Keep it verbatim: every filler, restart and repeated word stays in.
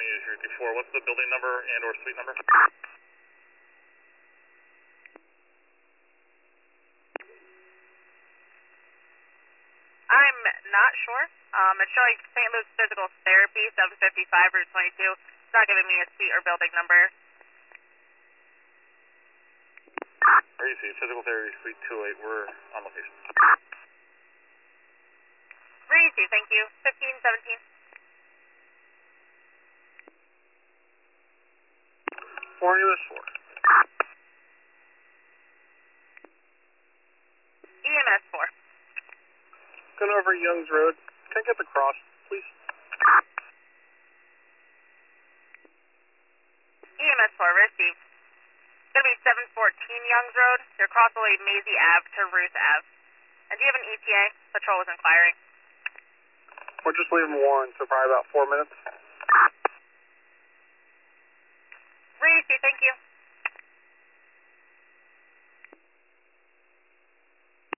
twenty is your D four. What's the building number and or suite number? I'm not sure. Um, it's showing Saint Luke's Physical Therapy, seven fifty-five Route twenty-two. It's not giving me a suite or building number. Or you see Physical Therapy Suite two oh eight. We're on location. Receive, thank you. fifteen seventeen. four U S four. E M S four. Going over Youngs Road. Can I get the cross, please? E M S four, received. It's going to be seven fourteen Youngs Road. Your cross will be Maisie Ave to Ruth Ave. And do you have an E T A? Patrol was inquiring. We're just leaving Warren, so probably about four minutes. Receive, thank you.